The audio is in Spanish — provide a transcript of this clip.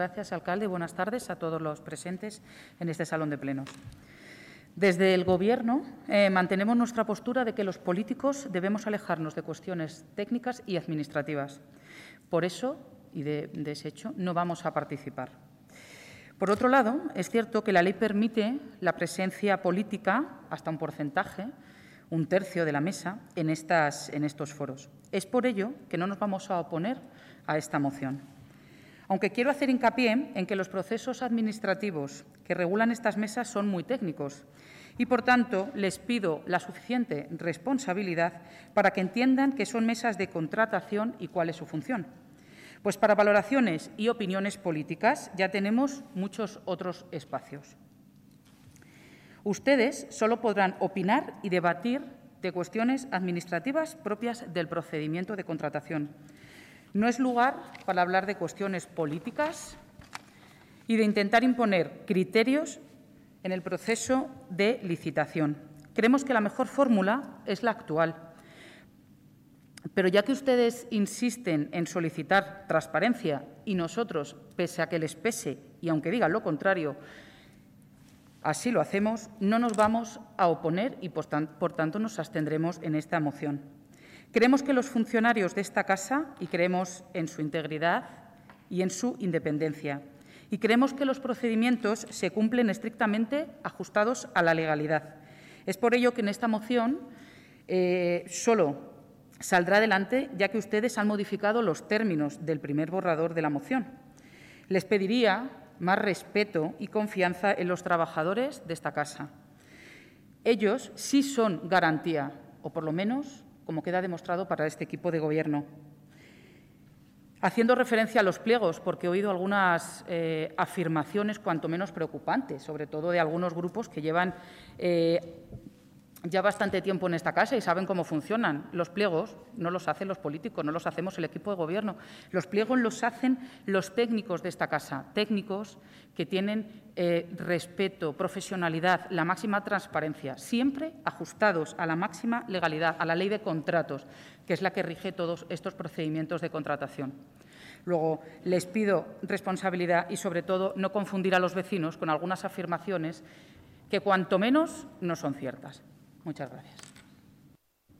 Gracias, alcalde. Buenas tardes a todos los presentes en este salón de plenos. Desde el Gobierno mantenemos nuestra postura de que los políticos debemos alejarnos de cuestiones técnicas y administrativas. Por eso, y de ese hecho, no vamos a participar. Por otro lado, es cierto que la ley permite la presencia política hasta un porcentaje, 1/3 de la mesa, en estos foros. Es por ello que no nos vamos a oponer a esta moción. Aunque quiero hacer hincapié en que los procesos administrativos que regulan estas mesas son muy técnicos y, por tanto, les pido la suficiente responsabilidad para que entiendan que son mesas de contratación y cuál es su función. Pues para valoraciones y opiniones políticas ya tenemos muchos otros espacios. Ustedes solo podrán opinar y debatir de cuestiones administrativas propias del procedimiento de contratación. No es lugar para hablar de cuestiones políticas y de intentar imponer criterios en el proceso de licitación. Creemos que la mejor fórmula es la actual. Pero ya que ustedes insisten en solicitar transparencia y nosotros, pese a que les pese y aunque digan lo contrario, así lo hacemos, no nos vamos a oponer y, por tanto, nos abstendremos en esta moción. Creemos que los funcionarios de esta casa y creemos en su integridad y en su independencia. Y creemos que los procedimientos se cumplen estrictamente ajustados a la legalidad. Es por ello que en esta moción solo saldrá adelante, ya que ustedes han modificado los términos del primer borrador de la moción. Les pediría más respeto y confianza en los trabajadores de esta casa. Ellos sí son garantía, o por lo menos, como queda demostrado para este equipo de Gobierno. Haciendo referencia a los pliegos, porque he oído algunas afirmaciones cuanto menos preocupantes, sobre todo de algunos grupos que llevan ya bastante tiempo en esta casa y saben cómo funcionan. Los pliegos no los hacen los políticos, no los hacemos el equipo de Gobierno. Los pliegos los hacen los técnicos de esta casa, técnicos que tienen respeto, profesionalidad, la máxima transparencia, siempre ajustados a la máxima legalidad, a la ley de contratos, que es la que rige todos estos procedimientos de contratación. Luego, les pido responsabilidad y, sobre todo, no confundir a los vecinos con algunas afirmaciones que, cuanto menos, no son ciertas. Muchas gracias.